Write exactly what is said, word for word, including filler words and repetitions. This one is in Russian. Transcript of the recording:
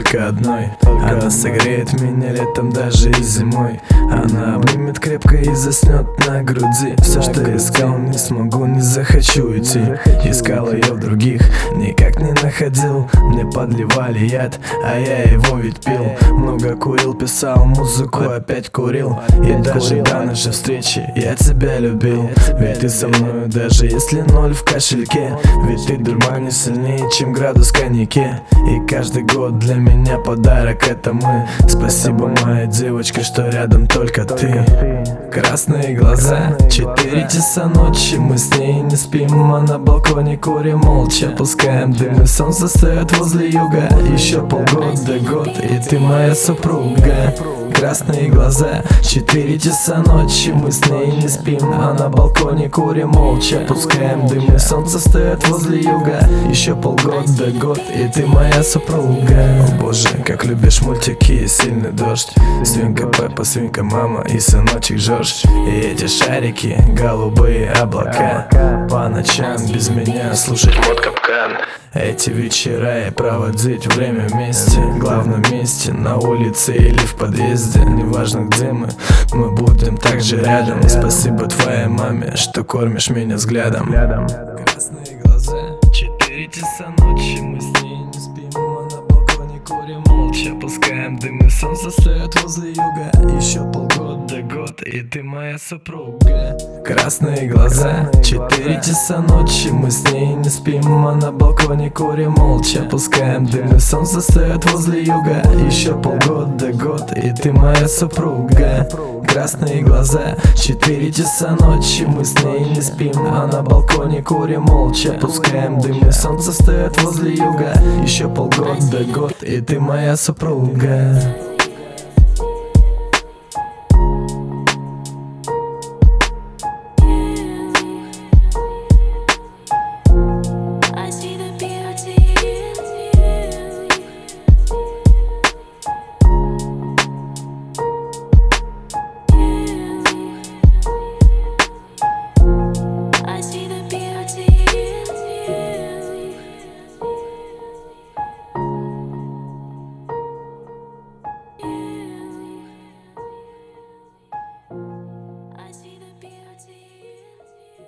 только одной. Она согреет меня летом, даже и зимой. Она обнимет крепко и заснет на груди. Все, что искал, не смогу, не захочу уйти. Искал ее в других, никак не находил. Мне подливали яд, а я его ведь пил. Много курил, писал музыку, опять курил. И даже до нашей встречи я тебя любил. Ведь ты со мною, даже если ноль в кошельке. Ведь ты дурманишь сильнее, чем градус в коньяке. И каждый год для меня подарок — это мы. Спасибо, моя девочка, что рядом только ты. Красные глаза, четыре часа ночи, мы с ней не спим, а на балконе курим молча. Пускаем дым, и солнце стоит возле юга. Еще полгода, год, и ты моя супруга. Красные глаза, четыре часа ночи, мы с ней не спим, а на балконе курим молча. Пускаем дым, и солнце стоит возле юга. Еще полгода, год, и ты моя супруга. О боже, как любишь мультики и сильный дождь. Свинка Пеппа, свинка мама и сыночек Джордж. И эти шарики, голубые облака. По ночам без меня слушать мод капкан. Эти вечера и проводить время вместе. В главном месте, на улице или в подъезде. Неважно где мы, мы будем также рядом. Спасибо твоей маме, что кормишь меня взглядом. Красные глаза, четыре часа ночи, мы с ней не спим, а на балконе курим молча. Пускаем дым, и солнце стоит возле юга. Еще полгода, год, и ты моя супруга. Красные глаза, четыре часа ночи, мы с ней не спим, а на балконе курим молча. Пускаем дым, и солнце стоит возле юга. Еще полгода, год, и ты моя супруга. Красные глаза, четыре часа ночи, мы с ней не спим, а на балконе курим молча. Пускаем дым, и солнце стоит возле юга. Еще полгода, год, и ты моя супруга.